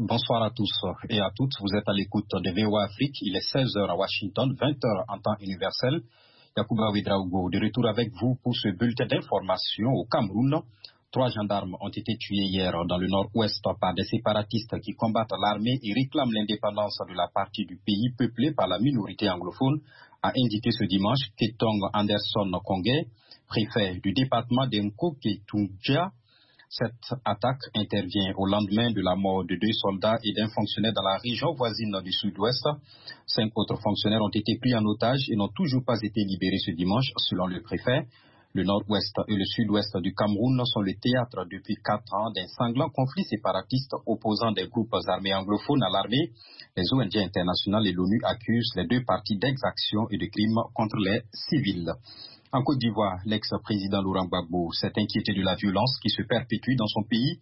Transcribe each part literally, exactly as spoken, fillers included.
Bonsoir à tous et à toutes. Vous êtes à l'écoute de V O A Afrique. Il est seize heures à Washington, vingt heures en temps universel. Yacouba Ouedraogo, de retour avec vous pour ce bulletin d'information au Cameroun. Trois gendarmes ont été tués hier dans le nord-ouest par des séparatistes qui combattent l'armée et réclament l'indépendance de la partie du pays peuplée par la minorité anglophone, a indiqué ce dimanche Ketong Anderson Kongé, préfet du département d'Nkoketungia. Cette attaque intervient au lendemain de la mort de deux soldats et d'un fonctionnaire dans la région voisine du sud-ouest. Cinq autres fonctionnaires ont été pris en otage et n'ont toujours pas été libérés ce dimanche, selon le préfet. Le nord-ouest et le sud-ouest du Cameroun sont le théâtre depuis quatre ans d'un sanglant conflit séparatiste opposant des groupes armés anglophones à l'armée. Les O N G internationales et l'ONU accusent les deux parties d'exactions et de crimes contre les civils. En Côte d'Ivoire, l'ex-président Laurent Gbagbo s'est inquiété de la violence qui se perpétue dans son pays.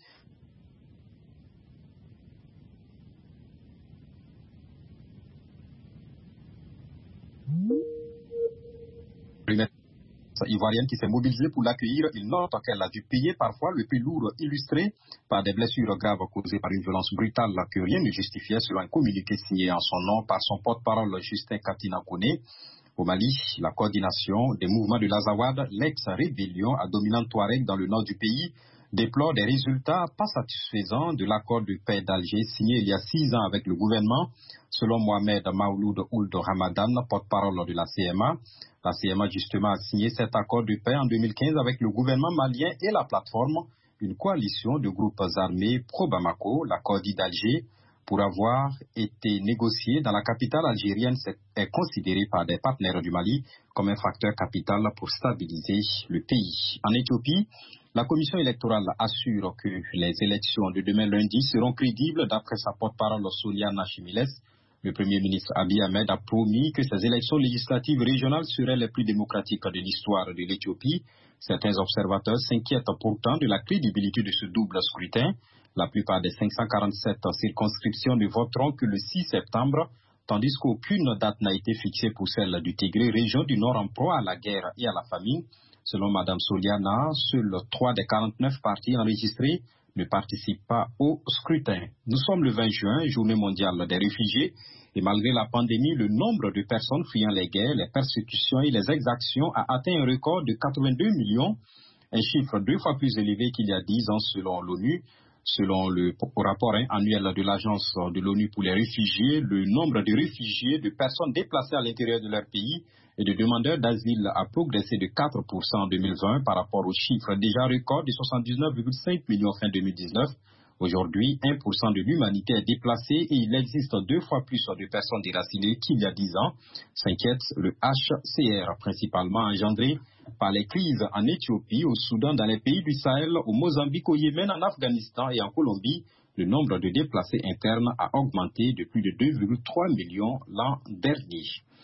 Ivoirienne qui s'est mobilisée pour l'accueillir, il note qu'elle a dû payer parfois le prix lourd illustré par des blessures graves causées par une violence brutale que rien ne justifiait selon un communiqué signé en son nom par son porte-parole Justin Katina Koné. Au Mali, la coordination des mouvements de l'Azawad, l'ex-rébellion à dominante Touareg dans le nord du pays, déplore des résultats pas satisfaisants de l'accord de paix d'Alger signé il y a six ans avec le gouvernement. Selon Mohamed Maouloud Ould Ramadan, porte-parole de la C M A, la C M A justement a signé cet accord de paix en deux mille quinze avec le gouvernement malien et la plateforme, une coalition de groupes armés pro-Bamako, l'accord dit d'Alger, pour avoir été négocié dans la capitale algérienne, est considéré par des partenaires du Mali comme un facteur capital pour stabiliser le pays. En Éthiopie, la commission électorale assure que les élections de demain lundi seront crédibles d'après sa porte-parole Sonia Nachimiles. Le Premier ministre Abiy Ahmed a promis que ces élections législatives régionales seraient les plus démocratiques de l'histoire de l'Éthiopie. Certains observateurs s'inquiètent pourtant de la crédibilité de ce double scrutin. La plupart des cinq cent quarante-sept circonscriptions ne voteront que le six septembre, tandis qu'aucune date n'a été fixée pour celle du Tigré, région du Nord en proie à la guerre et à la famine. Selon Mme Soliana, seuls trois des quarante-neuf partis enregistrés ne participent pas au scrutin. Nous sommes le vingt juin, journée mondiale des réfugiés, et malgré la pandémie, le nombre de personnes fuyant les guerres, les persécutions et les exactions a atteint un record de quatre-vingt-deux millions, un chiffre deux fois plus élevé qu'il y a dix ans selon l'ONU. Selon le rapport hein, annuel de l'Agence de l'ONU pour les réfugiés, le nombre de réfugiés, de personnes déplacées à l'intérieur de leur pays et de demandeurs d'asile a progressé de quatre pour cent en deux mille vingt par rapport au chiffre déjà record de soixante-dix-neuf virgule cinq millions fin deux mille dix-neuf. Aujourd'hui, un pour cent de l'humanité est déplacée et il existe deux fois plus de personnes déracinées qu'il y a dix ans, s'inquiète le H C R, principalement engendré par les crises en Éthiopie, au Soudan, dans les pays du Sahel, au Mozambique, au Yémen, en Afghanistan et en Colombie. Le nombre de déplacés internes a augmenté de plus de deux virgule trois millions l'an dernier.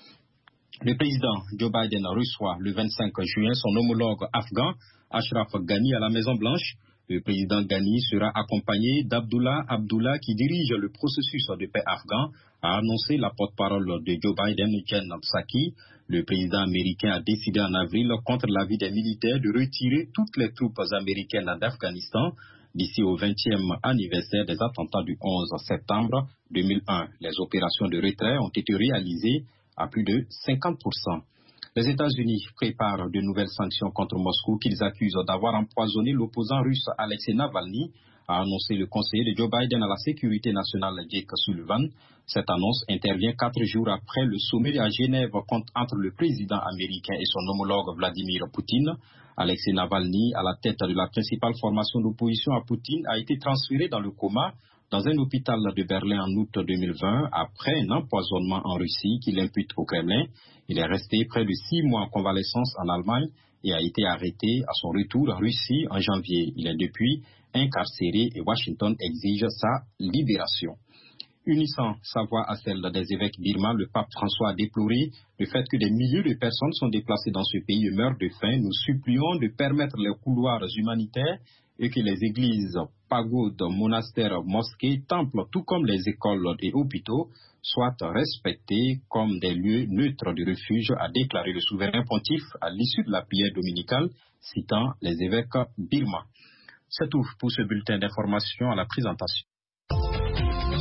Le président Joe Biden reçoit le vingt-cinq juin son homologue afghan, Ashraf Ghani, à la Maison-Blanche. Le président Ghani sera accompagné d'Abdullah Abdullah qui dirige le processus de paix afghan, a annoncé la porte-parole de Joe Biden, Jen Psaki. Le président américain a décidé en avril, contre l'avis des militaires, de retirer toutes les troupes américaines d'Afghanistan d'ici au vingtième anniversaire des attentats du onze septembre deux mille un. Les opérations de retrait ont été réalisées à plus de cinquante pour cent. Les États-Unis préparent de nouvelles sanctions contre Moscou qu'ils accusent d'avoir empoisonné l'opposant russe Alexei Navalny, a annoncé le conseiller de Joe Biden à la sécurité nationale Jake Sullivan. Cette annonce intervient quatre jours après le sommet à Genève entre le président américain et son homologue Vladimir Poutine. Alexei Navalny, à la tête de la principale formation d'opposition à Poutine, a été transféré dans le coma dans un hôpital de Berlin en août deux mille vingt après un empoisonnement en Russie qu'il impute au Kremlin. Il est resté près de six mois en convalescence en Allemagne et a été arrêté à son retour en Russie en janvier. Il est depuis incarcéré et Washington exige sa libération. Unissant sa voix à celle des évêques birmans, le pape François a déploré le fait que des milliers de personnes sont déplacées dans ce pays et meurent de faim. Nous supplions de permettre les couloirs humanitaires et que les églises, pagodes, monastères, mosquées, temples, tout comme les écoles et hôpitaux, soient respectés comme des lieux neutres de refuge, a déclaré le souverain pontife à l'issue de la prière dominicale, citant les évêques birmans. C'est tout pour ce bulletin d'information. À la présentation.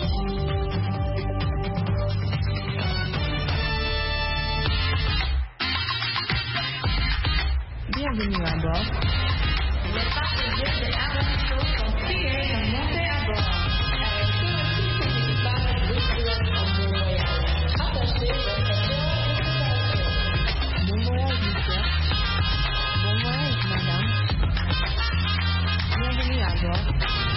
Bienvenue à bord. Les passagers de Air Show sont priés de monter à bord. Avec tout l'équipage de pilotes en bon voyage. Attachez votre ceinture de sécurité. Bon voyage, monsieur. Bon voyage, madame. Bienvenue à bord.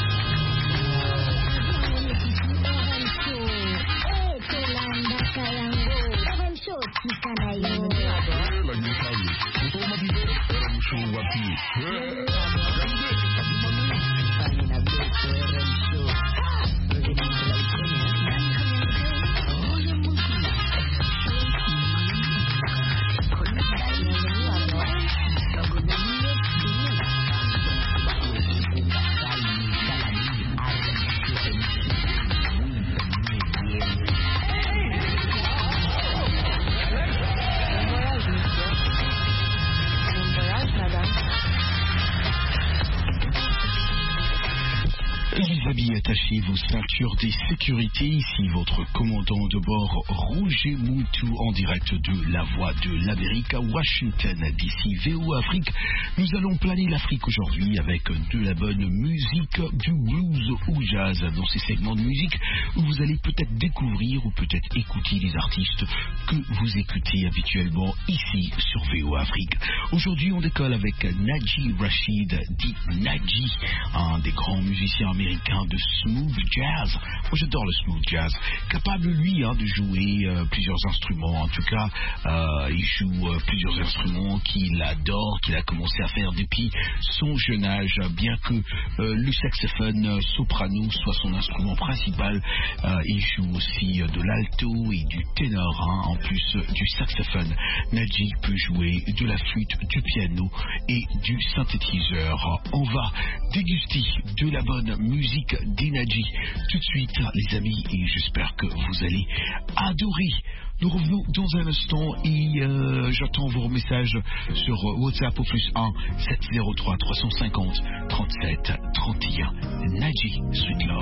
Attachez vos ceintures de sécurité. Ici votre commandant de bord Roger Moutou en direct de la Voix de l'Amérique à Washington. D'ici V O Afrique, nous allons planer l'Afrique aujourd'hui avec de la bonne musique, du blues ou jazz dans ces segments de musique où vous allez peut-être découvrir ou peut-être écouter des artistes que vous écoutez habituellement ici sur V O Afrique. Aujourd'hui on décolle avec Naji Rashid, dit Naji, un des grands musiciens américains de smooth jazz. Moi j'adore le smooth jazz, capable lui hein, de jouer euh, plusieurs instruments. En tout cas euh, il joue euh, plusieurs instruments qu'il adore, qu'il a commencé à faire depuis son jeune âge, bien que euh, le saxophone soprano soit son instrument principal. Euh, il joue aussi euh, de l'alto et du ténor hein, en plus euh, du saxophone. Naji peut jouer de la flûte, du piano et du synthétiseur. On va déguster de la bonne musique d'Inaji tout de suite les amis et j'espère que vous allez adorer. Nous revenons dans un instant et euh, j'attends vos messages sur WhatsApp au plus un sept zéro trois trois cent cinquante trente-sept trente et un. Naji, Sweet Love.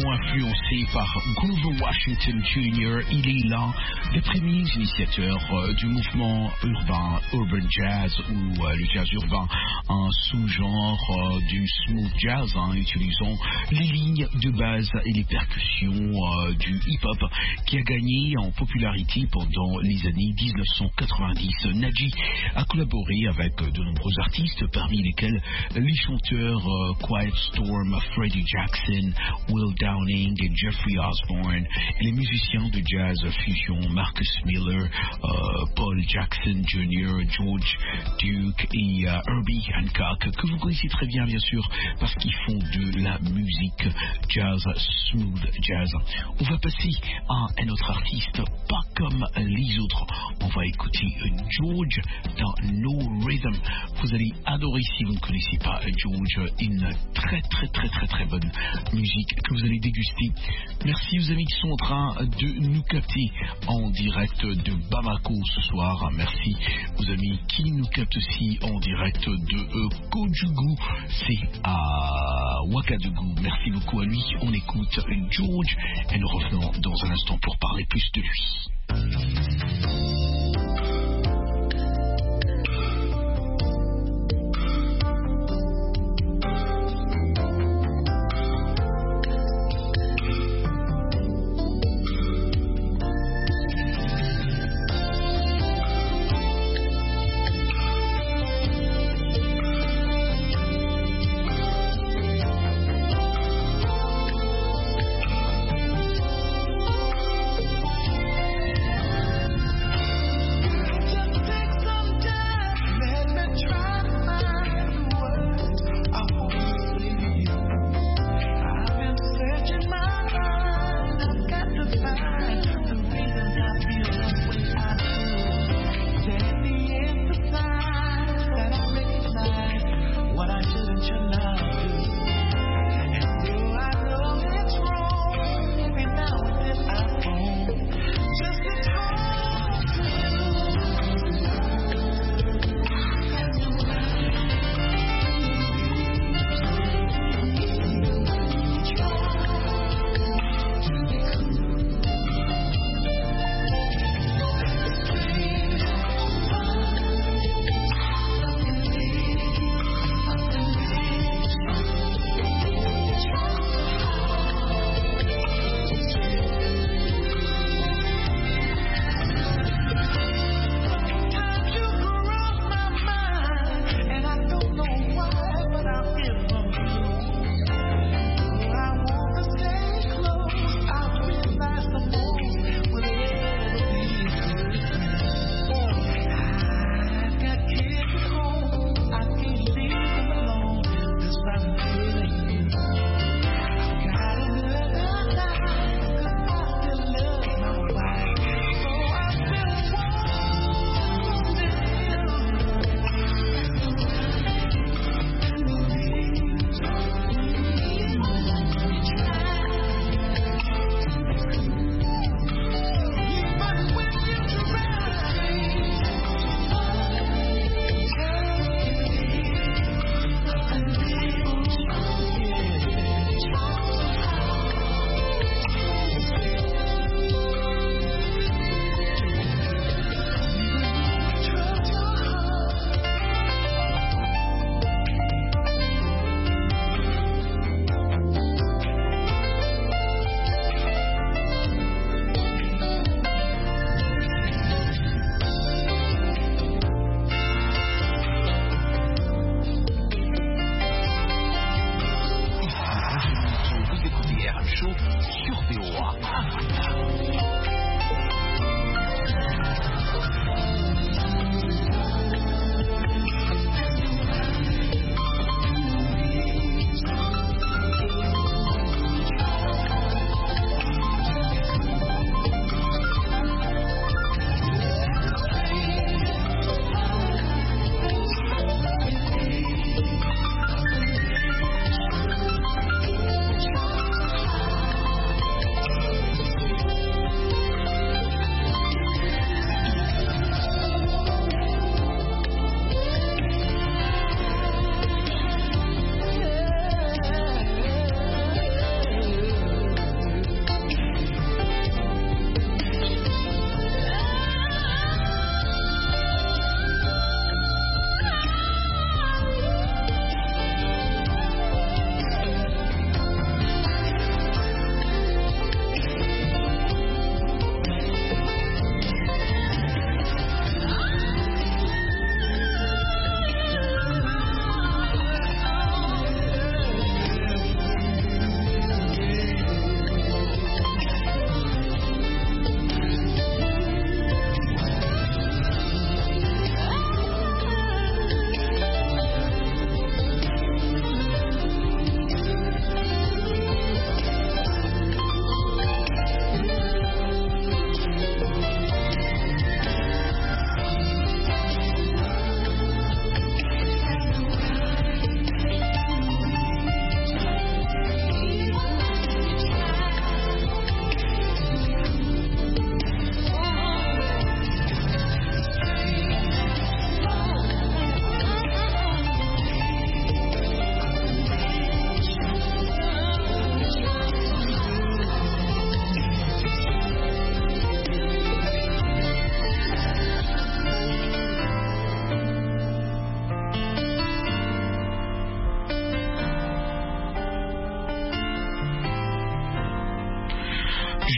fortement influencé par Grover Washington junior Il est l'un des premiers initiateurs euh, du mouvement urbain, urban jazz ou euh, le jazz urbain, un sous-genre euh, du smooth jazz, hein, utilisant les lignes de base et les percussions euh, du hip-hop qui a gagné en popularité pendant les années dix-neuf cent quatre-vingt-dix. Nadji a collaboré avec de nombreux artistes, parmi lesquels les chanteurs euh, Quiet Storm, Freddie Jackson, Will Downing et Jeffrey Osborne, et les musiciens de jazz fusion Marcus Miller, euh, Paul Jackson junior, George Duke et euh, Herbie Hancock, que vous connaissez très bien bien sûr parce qu'ils font de la musique jazz, smooth jazz. On va passer à un autre artiste, pas comme les autres. On va écouter George dans No Rhythm. Vous allez adorer si vous ne connaissez pas George, une très très très très très bonne musique que vous allez déguster. Merci aux amis qui sont en train de nous capter en direct de Bamako ce soir. Merci aux amis qui nous captent aussi en direct de euh, Kojugu, c'est à Ouagadougou. Merci beaucoup à lui. On écoute George et nous revenons dans un instant pour parler plus de lui.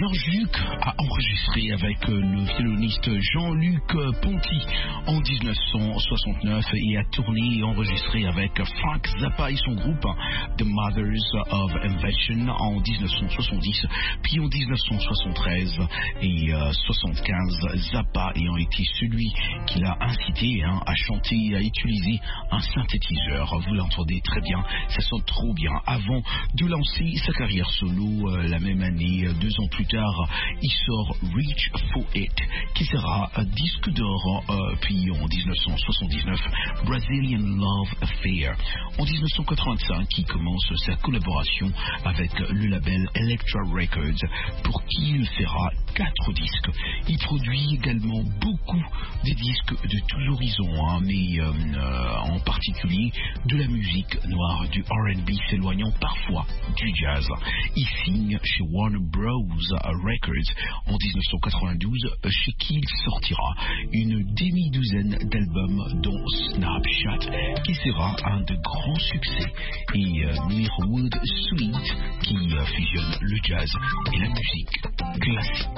George Duke a enregistré avec le violoniste Jean-Luc Ponty en dix-neuf cent soixante-neuf et a tourné et enregistré avec Frank Zappa et son groupe The Mothers of Invention en dix-neuf cent soixante-dix, puis en dix-neuf cent soixante-treize et euh, soixante-quinze, Zappa ayant été celui qui l'a incité hein, à chanter et à utiliser un synthétiseur. Vous l'entendez très bien, ça sonne trop bien. Avant de lancer sa carrière solo, euh, la même année, deux ans plus tard, il sort Reach for It, qui sera un disque d'or, euh, puis en dix-neuf cent soixante-dix-neuf, Brazilian Love Affair. En dix-neuf cent quatre-vingt-cinq, il commence sa collaboration avec le label Elektra Records, pour qui il fera quatre disques. Il produit également beaucoup des disques de tous horizons, hein, mais euh, euh, en particulier de la musique noire, du R and B, s'éloignant parfois du jazz. Il signe chez Warner Bros. Records en dix-neuf cent quatre-vingt-douze, chez qui il sortira une demi-douzaine d'albums, dont Snapshot, qui sera un de grands succès, et euh, Mirwood Suite, qui euh, fusionne le jazz et la musique classique.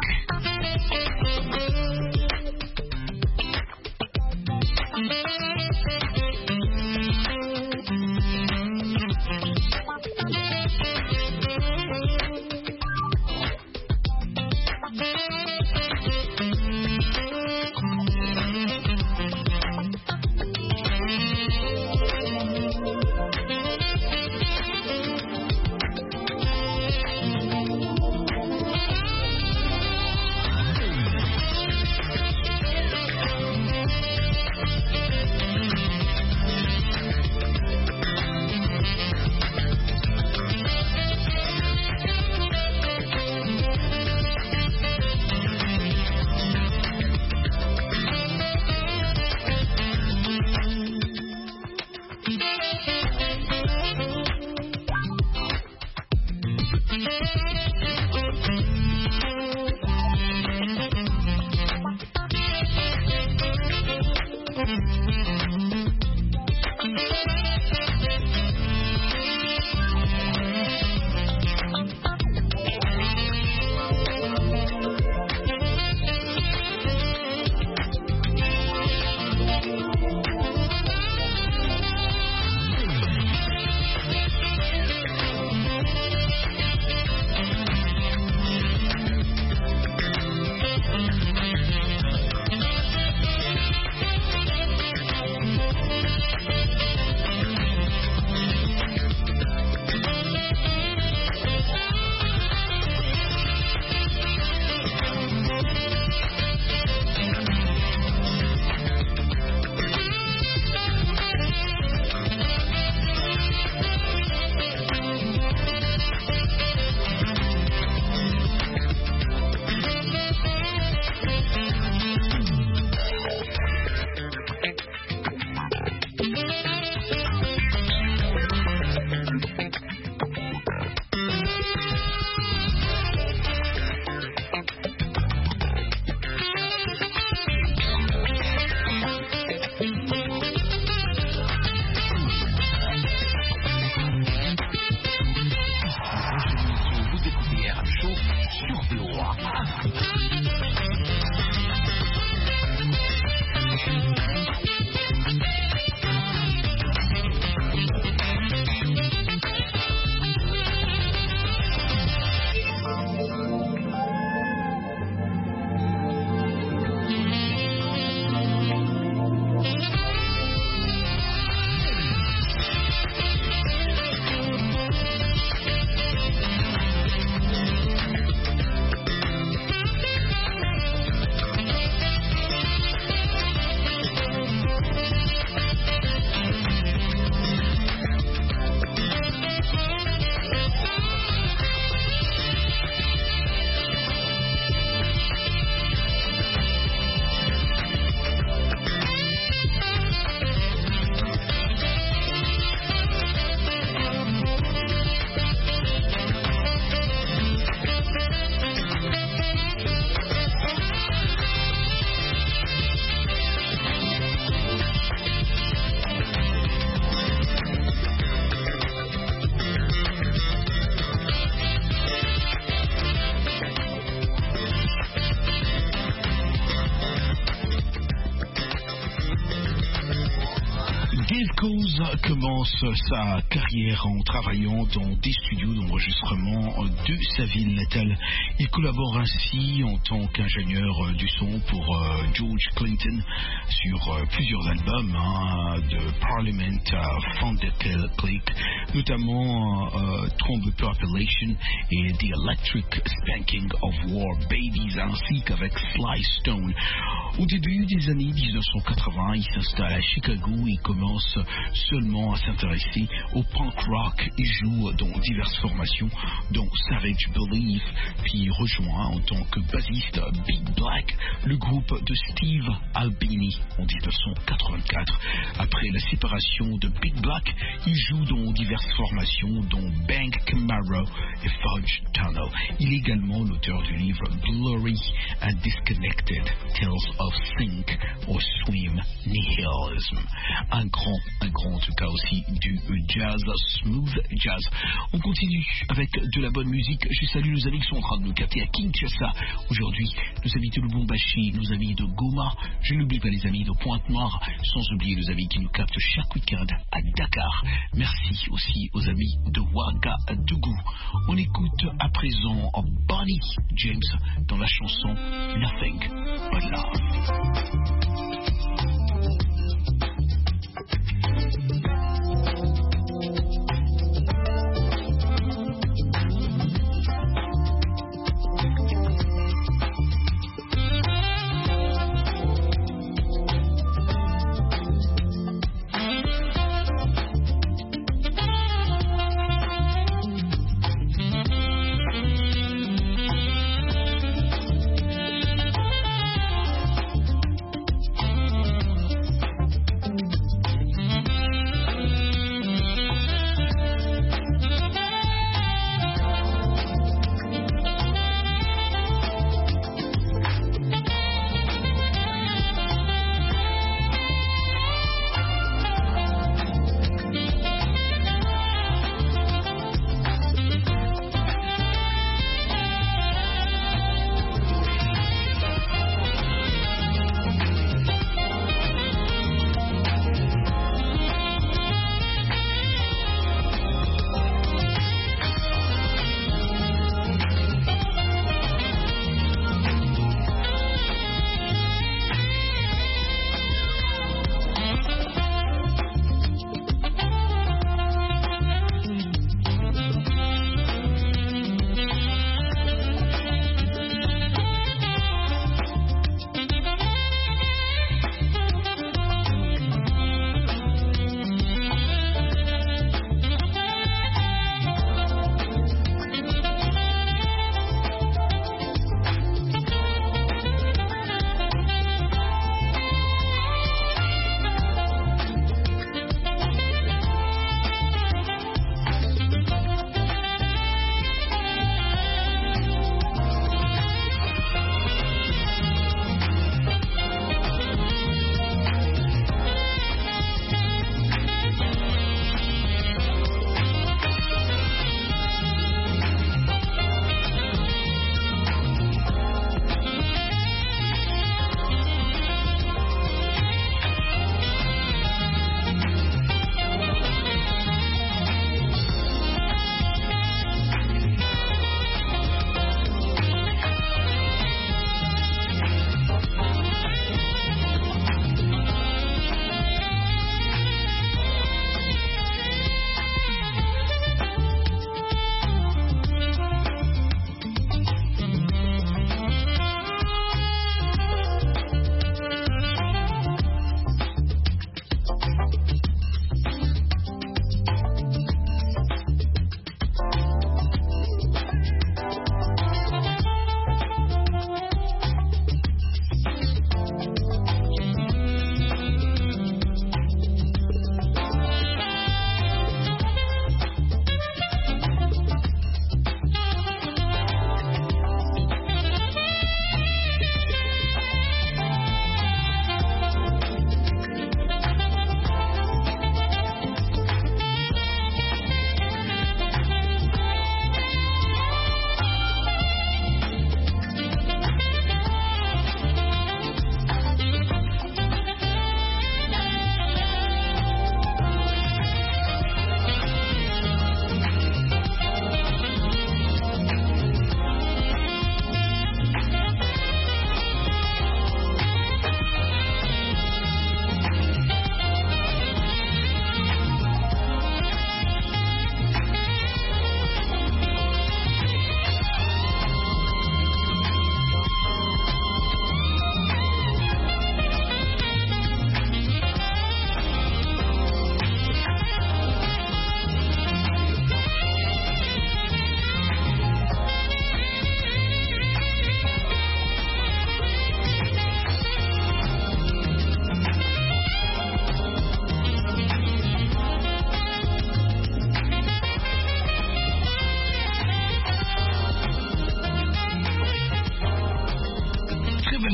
Dave Koz commence sa carrière en travaillant dans des studios d'enregistrement de sa ville natale. Il collabore ainsi en tant qu'ingénieur du son pour euh, George Clinton sur euh, plusieurs albums hein, de Parliament à Thunderclick, notamment euh, Trombe Population et The Electric Spanking of War Babies, ainsi qu'avec Sly Stone. Au début des années dix-neuf cent quatre-vingts, il s'installe à Chicago et commence seulement à s'intéresser au punk rock. Il joue dans diverses formations, dont Savage Belief, puis rejoint en tant que bassiste Big Black, le groupe de Steve Albini en dix-neuf cent quatre-vingt-quatre. Après la séparation de Big Black, il joue dans diverses formations, dont Bank Camaro et Fudge Tunnel. Il est également l'auteur du livre Blurry and Disconnected, Tales of Sync or Swim Nihilism. Un grand, un grand en tout cas aussi du jazz, smooth jazz. On continue avec de la bonne musique. Je salue nos amis qui sont en train de nous capter à Kinshasa aujourd'hui, nos amis de Lubumbashi, nos amis de Goma. Je n'oublie pas les amis de Pointe-Noire, sans oublier nos amis qui nous captent chaque week-end à Dakar. Merci aussi aux amis de Ouagadougou. On écoute à présent Bonnie James dans la chanson Nothing But Love.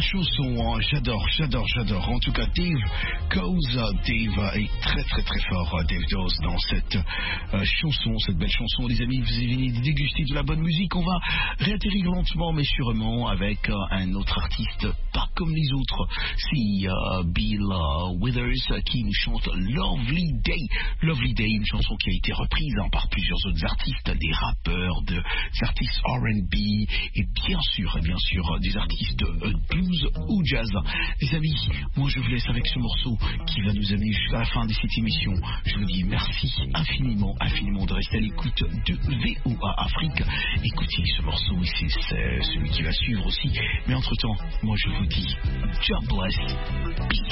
chanson, hein. J'adore, j'adore, j'adore. En tout cas, Dave Cause, Dave est très très très fort, Dave Dawes, dans cette euh, chanson, cette belle chanson. Les amis, vous venez de déguster de la bonne musique. On va réatterrir lentement mais sûrement avec euh, un autre artiste, pas comme les autres. C'est euh, Bill euh, Withers euh, qui nous chante Lovely Day. Lovely Day, une chanson qui a été reprise hein, par plusieurs autres artistes, des rappeurs, des artistes R and B et bien sûr, bien sûr, des artistes euh, blues ou jazz. Les amis, moi je vous laisse avec ce morceau qui va nous amener jusqu'à la fin de cette émission. Je vous dis merci infiniment, infiniment de rester à l'écoute de V O A Afrique. Écoutez ce morceau ici, c'est celui qui va suivre aussi. Mais entre temps, moi je vous dis, God bless.